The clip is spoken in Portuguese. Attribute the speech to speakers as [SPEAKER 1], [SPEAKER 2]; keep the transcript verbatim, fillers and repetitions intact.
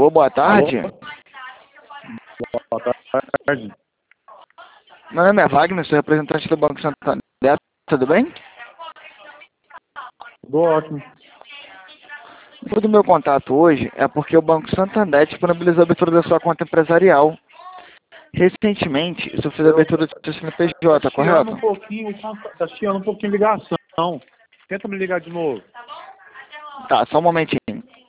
[SPEAKER 1] Alô, boa tarde.
[SPEAKER 2] Alô? Boa tarde.
[SPEAKER 1] Meu nome é Wagner, sou representante do Banco Santander. Tudo bem?
[SPEAKER 2] Tudo ótimo.
[SPEAKER 1] O meu contato hoje é porque o Banco Santander disponibilizou a abertura da sua conta empresarial. Recentemente, isso fez a abertura do seu C N P J,
[SPEAKER 2] Tá
[SPEAKER 1] correto?
[SPEAKER 2] chiando um pouquinho, tá chiando um pouquinho a ligação. Tenta me ligar de novo.
[SPEAKER 1] Tá, só um momentinho.